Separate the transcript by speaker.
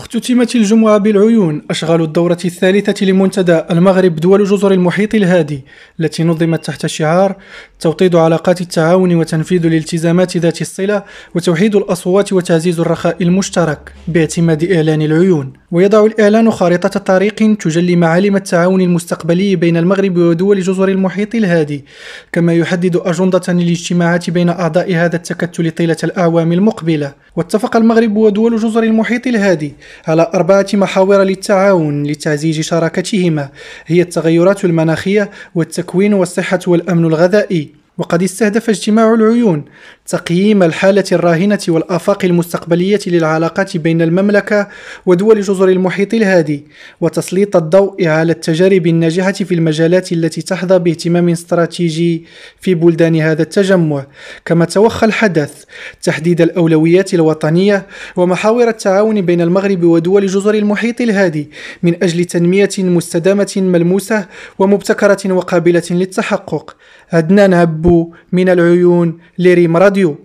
Speaker 1: اختتمت الجمعة بالعيون أشغال الدورة الثالثة لمنتدى المغرب دول جزر المحيط الهادي، التي نظمت تحت شعار توطيد علاقات التعاون وتنفيذ الالتزامات ذات الصلة وتوحيد الأصوات وتعزيز الرخاء المشترك باعتماد إعلان العيون. ويضع الإعلان خارطة طريق تجلي معالم التعاون المستقبلي بين المغرب ودول جزر المحيط الهادي، كما يحدد أجندة للاجتماعات بين أعضاء هذا التكتل طيلة الأعوام المقبلة. واتفق المغرب ودول جزر المحيط الهادي على 4 محاور للتعاون لتعزيز شراكتهما، هي التغيرات المناخية والتكوين والصحة والأمن الغذائي. وقد استهدف اجتماع العيون تقييم الحالة الراهنة والآفاق المستقبلية للعلاقات بين المملكة ودول جزر المحيط الهادي، وتسليط الضوء على التجارب الناجحة في المجالات التي تحظى باهتمام استراتيجي في بلدان هذا التجمع. كما توخى الحدث تحديد الأولويات الوطنية ومحاور التعاون بين المغرب ودول جزر المحيط الهادي من أجل تنمية مستدامة ملموسة ومبتكرة وقابلة للتحقق. عدنان عبو من العيون لريم راديو.